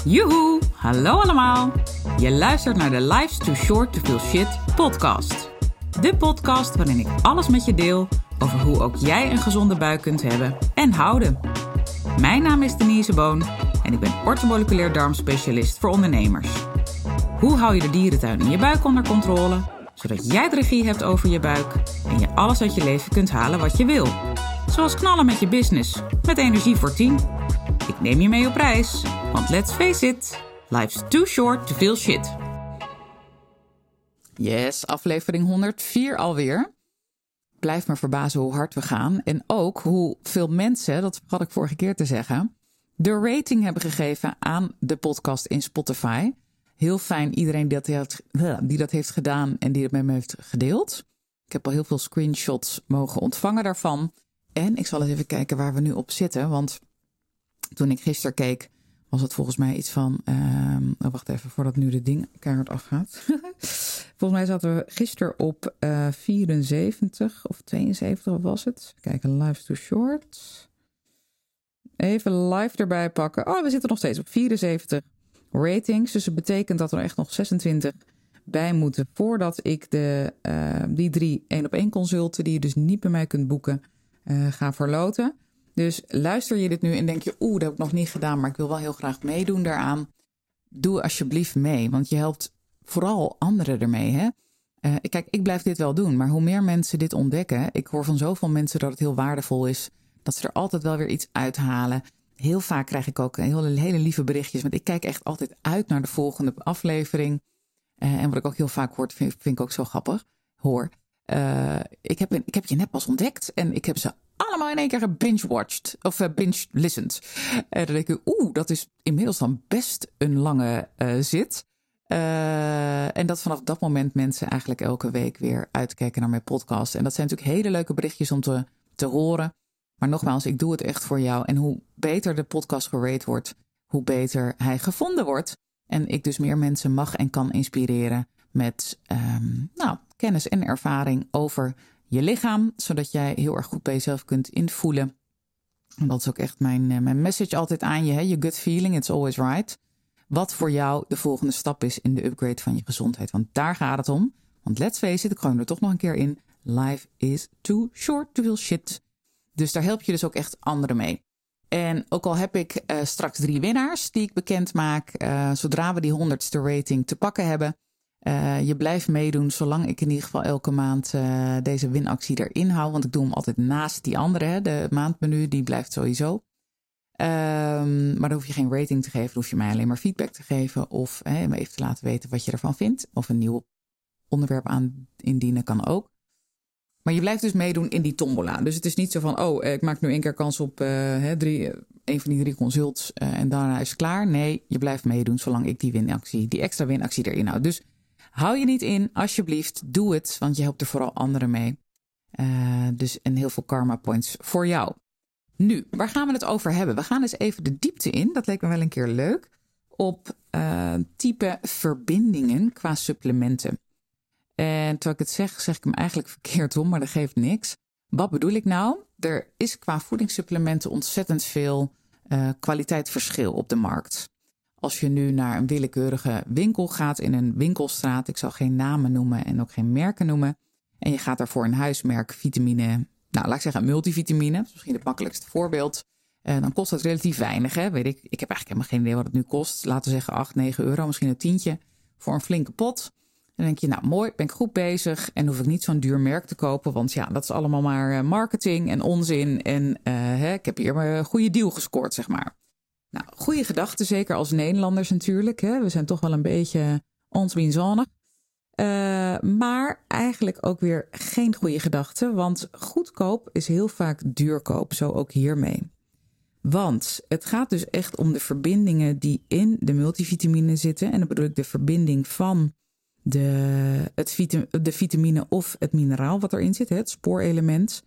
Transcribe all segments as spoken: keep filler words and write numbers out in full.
Joehoe, hallo allemaal. Je luistert naar de Life's Too Short to Feel Shit podcast. De podcast waarin ik alles met je deel over hoe ook jij een gezonde buik kunt hebben en houden. Mijn naam is Denise Boon en ik ben orthomoleculair darmspecialist voor ondernemers. Hoe hou je de dierentuin in je buik onder controle, zodat jij de regie hebt over je buik en je alles uit je leven kunt halen wat je wil. Zoals knallen met je business, met energie voor tien. Ik neem je mee op reis, want let's face it, life's too short to feel shit. Yes, aflevering honderdvier alweer. Blijf me verbazen hoe hard we gaan. En ook hoeveel mensen, dat had ik vorige keer te zeggen, de rating hebben gegeven aan de podcast in Spotify. Heel fijn iedereen die dat heeft, die dat heeft gedaan en die het met me heeft gedeeld. Ik heb al heel veel screenshots mogen ontvangen daarvan. En ik zal eens even kijken waar we nu op zitten. Want toen ik gisteren keek, was het volgens mij iets van... Uh, oh, wacht even, voordat nu de ding keihard afgaat. Volgens mij zaten we gisteren op uh, vierenzeventig of tweeënzeventig, of was het? Kijken, Life's Too Short. Even live erbij pakken. Oh, we zitten nog steeds op vierenzeventig ratings. Dus het betekent dat er echt nog zesentwintig bij moeten voordat ik de, uh, die drie één op één consulten, die je dus niet bij mij kunt boeken, uh, ga verloten. Dus luister je dit nu en denk je, oeh, dat heb ik nog niet gedaan, maar ik wil wel heel graag meedoen daaraan. Doe alsjeblieft mee, want je helpt vooral anderen ermee. Hè? Uh, kijk, ik blijf dit wel doen, maar hoe meer mensen dit ontdekken, ik hoor van zoveel mensen dat het heel waardevol is, dat ze er altijd wel weer iets uithalen. Heel vaak krijg ik ook hele, hele lieve berichtjes, want ik kijk echt altijd uit naar de volgende aflevering. Uh, en wat ik ook heel vaak hoor, vind, vind ik ook zo grappig, hoor. Uh, ik, heb, ik heb je net pas ontdekt en ik heb ze allemaal in één keer gebinge-watched of uh, binge-listened. En dan denk ik, oeh, dat is inmiddels dan best een lange uh, zit. Uh, en dat vanaf dat moment mensen eigenlijk elke week weer uitkijken naar mijn podcast. En dat zijn natuurlijk hele leuke berichtjes om te, te horen. Maar nogmaals, ik doe het echt voor jou. En hoe beter de podcast gerate wordt, hoe beter hij gevonden wordt. En ik dus meer mensen mag en kan inspireren met um, nou, kennis en ervaring over je lichaam, zodat jij heel erg goed bij jezelf kunt invoelen. En dat is ook echt mijn, mijn message altijd aan je. Hè? Je gut feeling, it's always right. Wat voor jou de volgende stap is in de upgrade van je gezondheid. Want daar gaat het om. Want let's face it, ik gooi er toch nog een keer in. Life is too short to feel shit. Dus daar help je dus ook echt anderen mee. En ook al heb ik uh, straks drie winnaars die ik bekend maak. Uh, zodra we die honderdste rating te pakken hebben. Uh, je blijft meedoen zolang ik in ieder geval elke maand uh, deze winactie erin hou. Want ik doe hem altijd naast die andere. Hè. De maandmenu die blijft sowieso. Um, maar dan hoef je geen rating te geven. Dan hoef je mij alleen maar feedback te geven. Of hè, me even te laten weten wat je ervan vindt. Of een nieuw onderwerp aan indienen kan ook. Maar je blijft dus meedoen in die tombola. Dus het is niet zo van, oh, ik maak nu één keer kans op uh, hè, drie, een van die drie consults uh, en daarna is het klaar. Nee, je blijft meedoen zolang ik die winactie, die extra winactie erin houd. Dus hou je niet in, alsjeblieft, doe het, want je helpt er vooral anderen mee. Uh, dus en heel veel karma points voor jou. Nu, waar gaan we het over hebben? We gaan eens even de diepte in, dat leek me wel een keer leuk, op uh, type verbindingen qua supplementen. En terwijl ik het zeg, zeg ik hem eigenlijk verkeerd om, maar dat geeft niks. Wat bedoel ik nou? Er is qua voedingssupplementen ontzettend veel uh, kwaliteitsverschil op de markt. Als je nu naar een willekeurige winkel gaat in een winkelstraat, ik zal geen namen noemen en ook geen merken noemen, en je gaat daarvoor een huismerk vitamine, nou laat ik zeggen multivitamine, dat is misschien het makkelijkste voorbeeld, en dan kost dat relatief weinig. Hè? Weet ik, ik heb eigenlijk helemaal geen idee wat het nu kost. Laten we zeggen acht, negen euro, misschien een tientje voor een flinke pot. Dan denk je, nou mooi, ben ik goed bezig en hoef ik niet zo'n duur merk te kopen. Want ja, dat is allemaal maar marketing en onzin. En uh, hè, ik heb hier een goede deal gescoord, zeg maar. Nou, goede gedachten, zeker als Nederlanders natuurlijk. Hè. We zijn toch wel een beetje onzwienzonig. Uh, maar eigenlijk ook weer geen goede gedachte. Want goedkoop is heel vaak duurkoop, zo ook hiermee. Want het gaat dus echt om de verbindingen die in de multivitamine zitten. En dan bedoel ik de verbinding van De, het vitam, de vitamine of het mineraal wat erin zit, het spoorelement.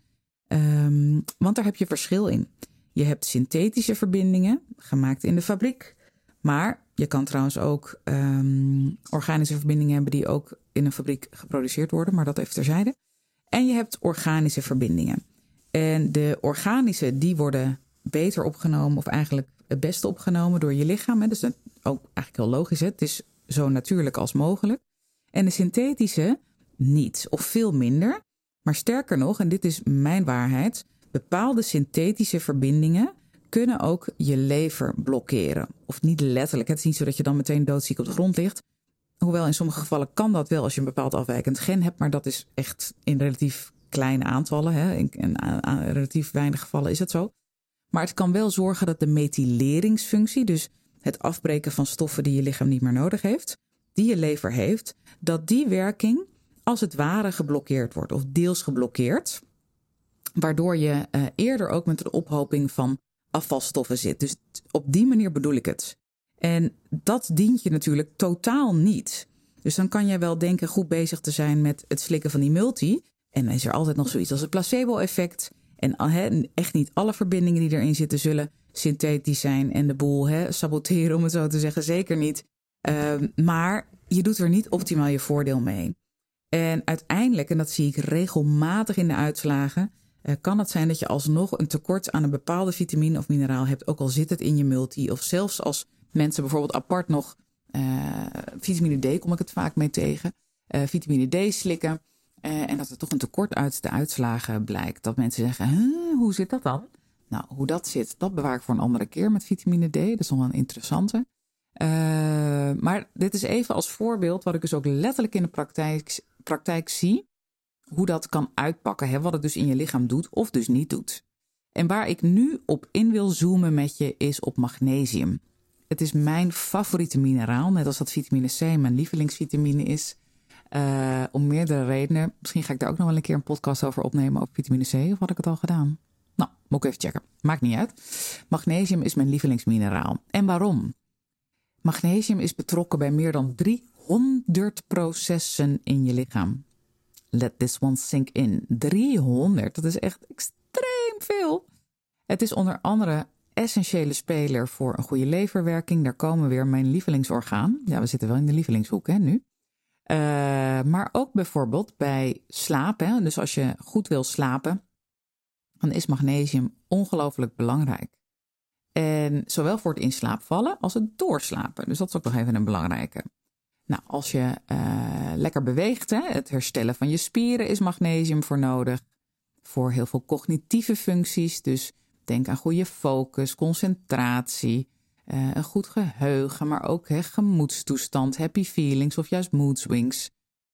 Um, want daar heb je verschil in. Je hebt synthetische verbindingen, gemaakt in de fabriek. Maar je kan trouwens ook um, organische verbindingen hebben die ook in een fabriek geproduceerd worden. Maar dat even terzijde. En je hebt organische verbindingen. En de organische, die worden beter opgenomen of eigenlijk het beste opgenomen door je lichaam. Hè? Dus dat is ook eigenlijk heel logisch. Hè? Het is zo natuurlijk als mogelijk. En de synthetische niet of veel minder. Maar sterker nog, en dit is mijn waarheid, bepaalde synthetische verbindingen kunnen ook je lever blokkeren. Of niet letterlijk. Het is niet zo dat je dan meteen doodziek op de grond ligt. Hoewel in sommige gevallen kan dat wel als je een bepaald afwijkend gen hebt. Maar dat is echt in relatief kleine aantallen. Hè? In, in, in relatief weinig gevallen is het zo. Maar het kan wel zorgen dat de methyleringsfunctie, dus het afbreken van stoffen die je lichaam niet meer nodig heeft, die je lever heeft, dat die werking als het ware geblokkeerd wordt of deels geblokkeerd. Waardoor je uh, eerder ook met een ophoping van afvalstoffen zit. Dus op die manier bedoel ik het. En dat dient je natuurlijk totaal niet. Dus dan kan jij wel denken goed bezig te zijn met het slikken van die multi. En dan is er altijd nog zoiets als het placebo-effect. En he, echt niet alle verbindingen die erin zitten zullen synthetisch zijn en de boel he, saboteren, om het zo te zeggen. Zeker niet. Uh, maar je doet er niet optimaal je voordeel mee. En uiteindelijk, en dat zie ik regelmatig in de uitslagen, uh, kan het zijn dat je alsnog een tekort aan een bepaalde vitamine of mineraal hebt, ook al zit het in je multi. Of zelfs als mensen bijvoorbeeld apart nog uh, vitamine D, kom ik het vaak mee tegen, uh, vitamine D slikken. Uh, en dat er toch een tekort uit de uitslagen blijkt. Dat mensen zeggen, huh, hoe zit dat dan? Nou, hoe dat zit, dat bewaar ik voor een andere keer met vitamine D. Dat is nog wel een interessante. Uh, maar dit is even als voorbeeld wat ik dus ook letterlijk in de praktijk, praktijk zie. Hoe dat kan uitpakken. Hè, wat het dus in je lichaam doet of dus niet doet. En waar ik nu op in wil zoomen met je is op magnesium. Het is mijn favoriete mineraal. Net als dat vitamine C mijn lievelingsvitamine is. Uh, om meerdere redenen. Misschien ga ik daar ook nog wel een keer een podcast over opnemen over vitamine C. Of had ik het al gedaan? Nou, moet ik even checken. Maakt niet uit. Magnesium is mijn lievelingsmineraal. En waarom? Magnesium is betrokken bij meer dan driehonderd processen in je lichaam. Let this one sink in. driehonderd, dat is echt extreem veel. Het is onder andere essentiële speler voor een goede leverwerking. Daar komen weer mijn lievelingsorgaan. Ja, we zitten wel in de lievelingshoek hè, nu. Uh, maar ook bijvoorbeeld bij slapen. Dus als je goed wil slapen, dan is magnesium ongelooflijk belangrijk. En zowel voor het in slaap vallen als het doorslapen. Dus dat is ook nog even een belangrijke. Nou, als je uh, lekker beweegt, hè, het herstellen van je spieren is magnesium voor nodig. Voor heel veel cognitieve functies. Dus denk aan goede focus, concentratie, uh, een goed geheugen, maar ook hè, gemoedstoestand, happy feelings of juist mood swings.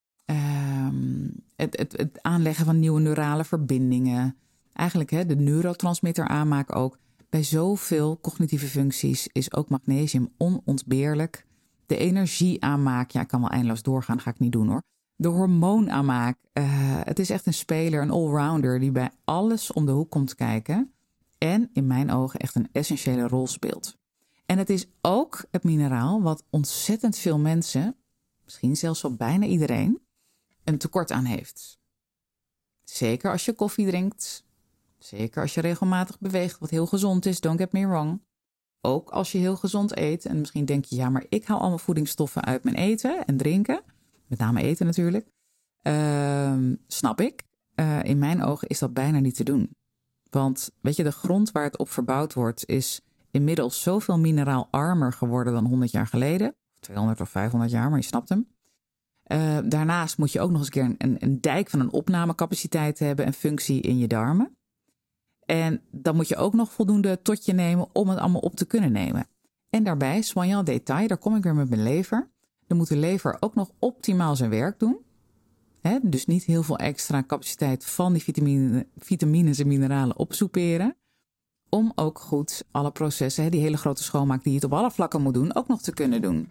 Um, het, het, het aanleggen van nieuwe neurale verbindingen. Eigenlijk hè, de neurotransmitter aanmaak ook. Bij zoveel cognitieve functies is ook magnesium onontbeerlijk. De energieaanmaak, ja, ik kan wel eindeloos doorgaan, ga ik niet doen hoor. De hormoonaanmaak, uh, het is echt een speler, een allrounder die bij alles om de hoek komt kijken. En in mijn ogen echt een essentiële rol speelt. En het is ook het mineraal wat ontzettend veel mensen, misschien zelfs wel bijna iedereen, een tekort aan heeft. Zeker als je koffie drinkt. Zeker als je regelmatig beweegt, wat heel gezond is, don't get me wrong. Ook als je heel gezond eet. En misschien denk je, ja, maar ik haal allemaal voedingsstoffen uit mijn eten en drinken. Met name eten natuurlijk. Uh, snap ik. Uh, in mijn ogen is dat bijna niet te doen. Want weet je, de grond waar het op verbouwd wordt is inmiddels zoveel mineraalarmer geworden dan honderd jaar geleden. tweehonderd of vijfhonderd jaar, maar je snapt hem. Uh, daarnaast moet je ook nog eens een keer een, een dijk van een opnamecapaciteit hebben en functie in je darmen. En dan moet je ook nog voldoende tot je nemen om het allemaal op te kunnen nemen. En daarbij, soignant detail, daar kom ik weer met mijn lever. Dan moet de lever ook nog optimaal zijn werk doen. He, dus niet heel veel extra capaciteit van die vitamine, vitamines en mineralen opsoeperen. Om ook goed alle processen, he, die hele grote schoonmaak die je het op alle vlakken moet doen, ook nog te kunnen doen.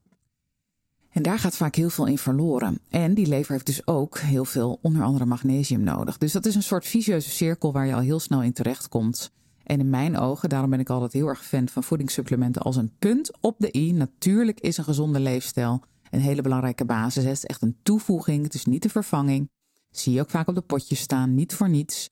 En daar gaat vaak heel veel in verloren. En die lever heeft dus ook heel veel, onder andere magnesium nodig. Dus dat is een soort vicieuze cirkel waar je al heel snel in terecht komt. En in mijn ogen, daarom ben ik altijd heel erg fan van voedingssupplementen als een punt op de i. Natuurlijk is een gezonde leefstijl een hele belangrijke basis. Het is echt een toevoeging, het is niet de vervanging. Zie je ook vaak op de potjes staan, niet voor niets.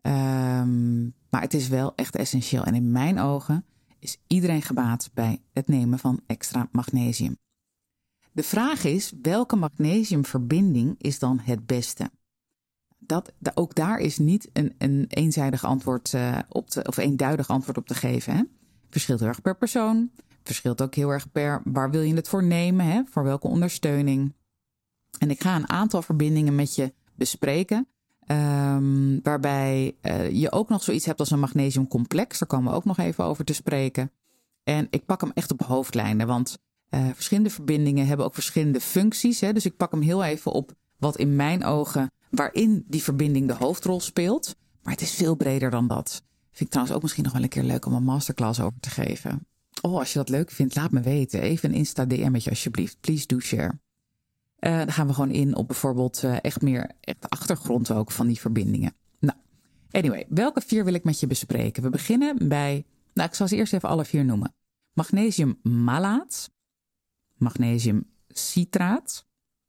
Um, maar het is wel echt essentieel. En in mijn ogen is iedereen gebaat bij het nemen van extra magnesium. De vraag is, welke magnesiumverbinding is dan het beste? dat, de, ook daar is niet een, een eenzijdig antwoord uh, op te, of eenduidig antwoord op te geven. Hè? Verschilt heel erg per persoon. Verschilt ook heel erg per waar wil je het voor nemen, hè? Voor welke ondersteuning. En ik ga een aantal verbindingen met je bespreken. Um, waarbij uh, je ook nog zoiets hebt als een magnesiumcomplex. Daar komen we ook nog even over te spreken. En ik pak hem echt op hoofdlijnen. Want uh, verschillende verbindingen hebben ook verschillende functies. Hè? Dus ik pak hem heel even op wat in mijn ogen, waarin die verbinding de hoofdrol speelt. Maar het is veel breder dan dat. Vind ik trouwens ook misschien nog wel een keer leuk om een masterclass over te geven. Oh, als je dat leuk vindt, laat me weten. Even een Insta-D M'tje alsjeblieft. Please do share. Uh, dan gaan we gewoon in op bijvoorbeeld uh, echt meer echt de achtergrond ook van die verbindingen. Nou, anyway, welke vier wil ik met je bespreken? We beginnen bij, nou ik zal ze eerst even alle vier noemen. Magnesiummalaat, magnesiumcitraat,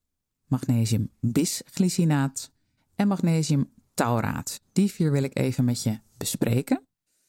magnesiumbisglycinaat en magnesiumtauraat. Die vier wil ik even met je bespreken.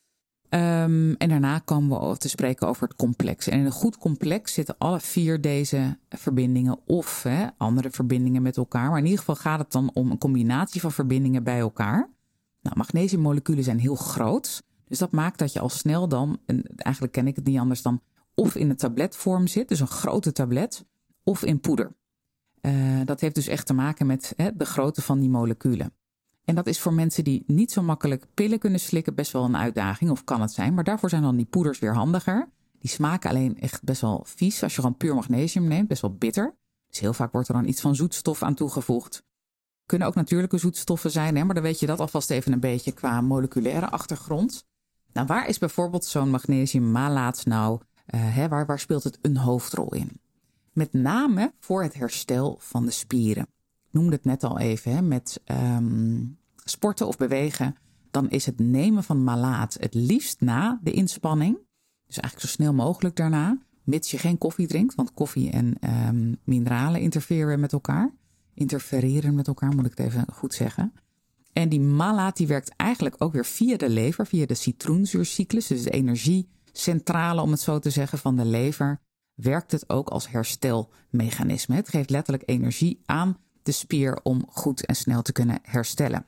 Um, en daarna komen we te spreken over het complex. En in een goed complex zitten alle vier deze verbindingen of hè, andere verbindingen met elkaar. Maar in ieder geval gaat het dan om een combinatie van verbindingen bij elkaar. Nou, magnesiummoleculen zijn heel groot. Dus dat maakt dat je al snel dan, en eigenlijk ken ik het niet anders dan, of in een tabletvorm zit, dus een grote tablet, of in poeder. Uh, dat heeft dus echt te maken met hè, de grootte van die moleculen. En dat is voor mensen die niet zo makkelijk pillen kunnen slikken best wel een uitdaging, of kan het zijn. Maar daarvoor zijn dan die poeders weer handiger. Die smaken alleen echt best wel vies als je gewoon puur magnesium neemt, best wel bitter. Dus heel vaak wordt er dan iets van zoetstof aan toegevoegd. Kunnen ook natuurlijke zoetstoffen zijn, hè, maar dan weet je dat alvast even een beetje qua moleculaire achtergrond. Nou, waar is bijvoorbeeld zo'n magnesiummalaat nou, uh, hè, waar, waar speelt het een hoofdrol in? Met name voor het herstel van de spieren. Ik noemde het net al even, hè, met um, sporten of bewegen. Dan is het nemen van malaat het liefst na de inspanning. Dus eigenlijk zo snel mogelijk daarna. Mits je geen koffie drinkt, want koffie en um, mineralen interfereren met elkaar. Interfereren met elkaar, moet ik het even goed zeggen. En die malaat die werkt eigenlijk ook weer via de lever, via de citroenzuurcyclus. Dus de energiecentrale, om het zo te zeggen, van de lever. Werkt het ook als herstelmechanisme. Het geeft letterlijk energie aan de spier om goed en snel te kunnen herstellen.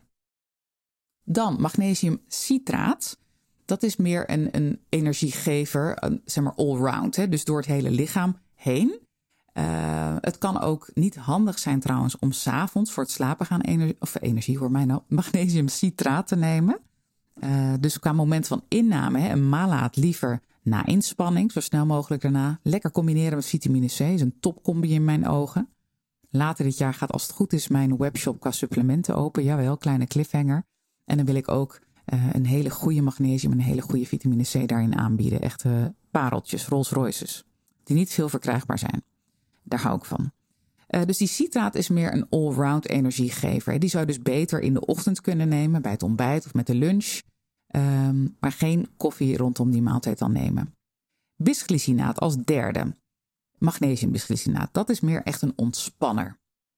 Dan magnesiumcitraat. Dat is meer een, een energiegever, een, zeg maar allround. Hè? Dus door het hele lichaam heen. Uh, het kan ook niet handig zijn trouwens om 's avonds voor het slapen gaan energie, of energie voor mij nou, magnesiumcitraat te nemen. Uh, dus qua moment van inname, hè, een malaat liever na inspanning, zo snel mogelijk daarna. Lekker combineren met vitamine C, is een topcombi in mijn ogen. Later dit jaar gaat, als het goed is, mijn webshop qua supplementen open. Jawel, kleine cliffhanger. En dan wil ik ook uh, een hele goede magnesium en een hele goede vitamine C daarin aanbieden. Echte pareltjes, Rolls Royces, die niet veel verkrijgbaar zijn. Daar hou ik van. Uh, dus die citraat is meer een allround energiegever. Die zou je dus beter in de ochtend kunnen nemen, bij het ontbijt of met de lunch. Um, maar geen koffie rondom die maaltijd dan nemen. Bisglycinaat als derde. Magnesiumbisglycinaat, dat is meer echt een ontspanner.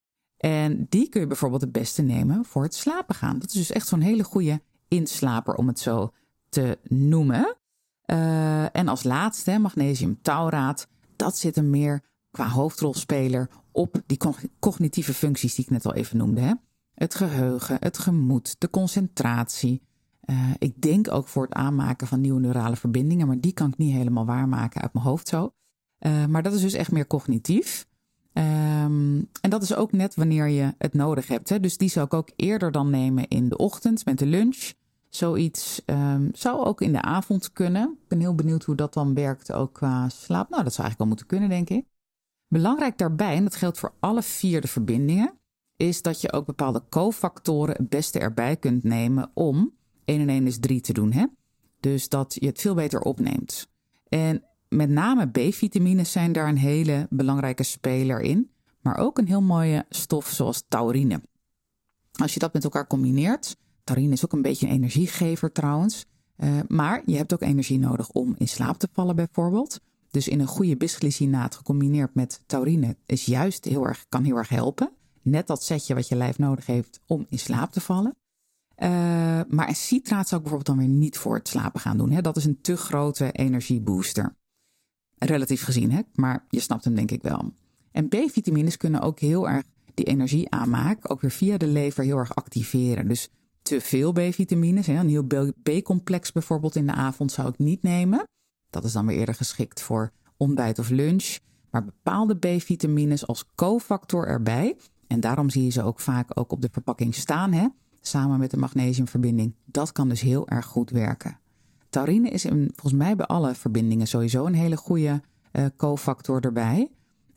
En die kun je bijvoorbeeld het beste nemen voor het slapen gaan. Dat is dus echt zo'n hele goede inslaper, om het zo te noemen. Uh, en als laatste, magnesiumtauraat, dat zit er meer qua hoofdrolspeler op die cognitieve functies die ik net al even noemde. Hè? Het geheugen, het gemoed, de concentratie. Uh, ik denk ook voor het aanmaken van nieuwe neurale verbindingen, maar die kan ik niet helemaal waarmaken uit mijn hoofd zo. Uh, maar dat is dus echt meer cognitief. Um, en dat is ook net wanneer je het nodig hebt. Hè? Dus die zou ik ook eerder dan nemen in de ochtend met de lunch. Zoiets um, zou ook in de avond kunnen. Ik ben heel benieuwd hoe dat dan werkt ook qua slaap. Nou, dat zou eigenlijk wel moeten kunnen, denk ik. Belangrijk daarbij, en dat geldt voor alle vier de verbindingen, is dat je ook bepaalde cofactoren het beste erbij kunt nemen om één en één is drie te doen. Hè? Dus dat je het veel beter opneemt. En met name B-vitamines zijn daar een hele belangrijke speler in. Maar ook een heel mooie stof zoals taurine. Als je dat met elkaar combineert. Taurine is ook een beetje een energiegever trouwens. Uh, maar je hebt ook energie nodig om in slaap te vallen bijvoorbeeld. Dus in een goede bisglycinaat gecombineerd met taurine is juist heel erg, kan heel erg helpen. Net dat setje wat je lijf nodig heeft om in slaap te vallen. Uh, maar een citraat zou ik bijvoorbeeld dan weer niet voor het slapen gaan doen. Hè? Dat is een te grote energiebooster. Relatief gezien, hè? Maar je snapt hem denk ik wel. En B-vitamines kunnen ook heel erg die energie aanmaak ook weer via de lever heel erg activeren. Dus te veel B-vitamines, een heel B-complex bijvoorbeeld in de avond zou ik niet nemen. Dat is dan weer eerder geschikt voor ontbijt of lunch. Maar bepaalde B-vitamines als cofactor erbij. En daarom zie je ze ook vaak ook op de verpakking staan, hè? Samen met de magnesiumverbinding. Dat kan dus heel erg goed werken. Taurine is in, volgens mij bij alle verbindingen sowieso een hele goede uh, cofactor erbij.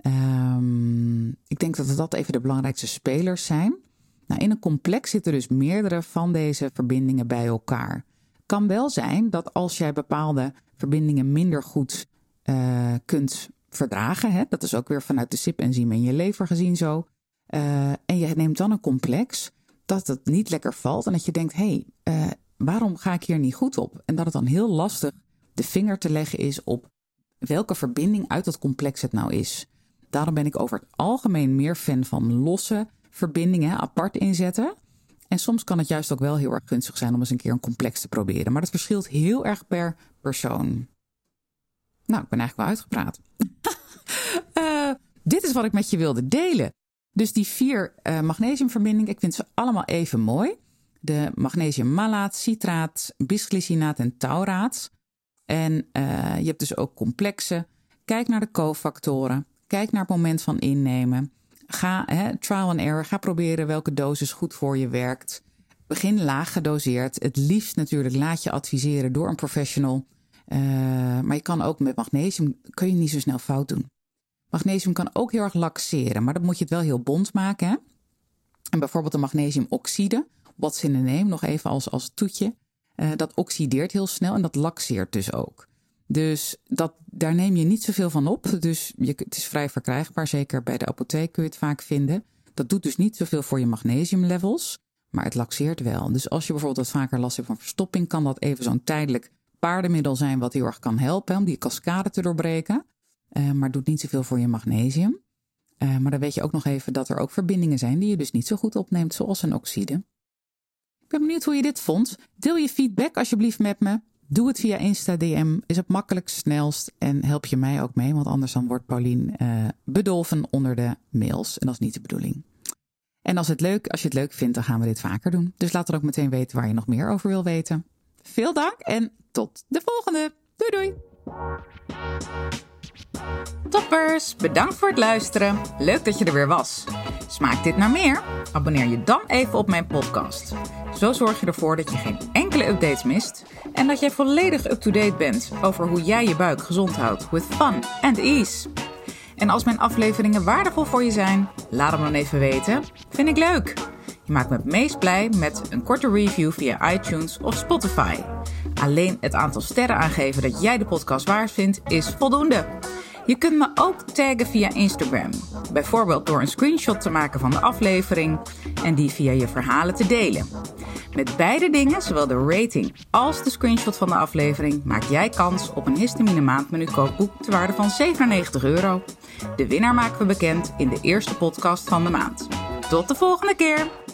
Um, ik denk dat dat even de belangrijkste spelers zijn. Nou, in een complex zitten dus meerdere van deze verbindingen bij elkaar. Kan wel zijn dat als jij bepaalde verbindingen minder goed uh, kunt verdragen, hè, dat is ook weer vanuit de S I P-enzym in je lever gezien zo, uh, en je neemt dan een complex, dat het niet lekker valt en dat je denkt, hé, hey, uh, waarom ga ik hier niet goed op? En dat het dan heel lastig de vinger te leggen is op welke verbinding uit dat complex het nou is. Daarom ben ik over het algemeen meer fan van losse verbindingen apart inzetten. En soms kan het juist ook wel heel erg gunstig zijn om eens een keer een complex te proberen. Maar dat verschilt heel erg per persoon. Nou, ik ben eigenlijk wel uitgepraat. uh, dit is wat ik met je wilde delen. Dus die vier uh, magnesiumverbindingen, ik vind ze allemaal even mooi. De magnesiummalaat, citraat, bisglycinaat en tauraat. En uh, je hebt dus ook complexen. Kijk naar de cofactoren. Kijk naar het moment van innemen. Ga, hè, trial and error, ga proberen welke dosis goed voor je werkt. Begin laag gedoseerd. Het liefst natuurlijk laat je adviseren door een professional. Uh, maar je kan ook met magnesium, kun je niet zo snel fout doen. Magnesium kan ook heel erg laxeren, maar dan moet je het wel heel bond maken. Hè? En bijvoorbeeld de magnesiumoxide, what's in the name, nog even als, als toetje. Uh, dat oxideert heel snel en dat laxeert dus ook. Dus dat, daar neem je niet zoveel van op. Dus je, het is vrij verkrijgbaar, zeker bij de apotheek kun je het vaak vinden. Dat doet dus niet zoveel voor je magnesiumlevels, maar het laxeert wel. Dus als je bijvoorbeeld wat vaker last hebt van verstopping, kan dat even zo'n tijdelijk paardenmiddel zijn wat heel erg kan helpen om die cascade te doorbreken. Uh, maar doet niet zoveel voor je magnesium. Uh, maar dan weet je ook nog even dat er ook verbindingen zijn die je dus niet zo goed opneemt, zoals een oxide. Ik ben benieuwd hoe je dit vond. Deel je feedback alsjeblieft met me. Doe het via Insta D M. Is het makkelijk, snelst en help je mij ook mee. Want anders dan wordt Paulien uh, bedolven onder de mails. En dat is niet de bedoeling. En als, het leuk, als je het leuk vindt, dan gaan we dit vaker doen. Dus laat er ook meteen weten waar je nog meer over wil weten. Veel dank en tot de volgende. Doei doei. Toppers, bedankt voor het luisteren. Leuk dat je er weer was. Smaakt dit naar meer? Abonneer je dan even op mijn podcast. Zo zorg je ervoor dat je geen enkele updates mist en dat jij volledig up-to-date bent over hoe jij je buik gezond houdt with fun and ease. En als mijn afleveringen waardevol voor je zijn, laat hem dan even weten. Vind ik leuk. Je maakt me het meest blij met een korte review via iTunes of Spotify. Alleen het aantal sterren aangeven dat jij de podcast waard vindt is voldoende. Je kunt me ook taggen via Instagram. Bijvoorbeeld door een screenshot te maken van de aflevering en die via je verhalen te delen. Met beide dingen, zowel de rating als de screenshot van de aflevering, maak jij kans op een Histamine Maandmenu kookboek ter waarde van zevenennegentig euro. De winnaar maken we bekend in de eerste podcast van de maand. Tot de volgende keer!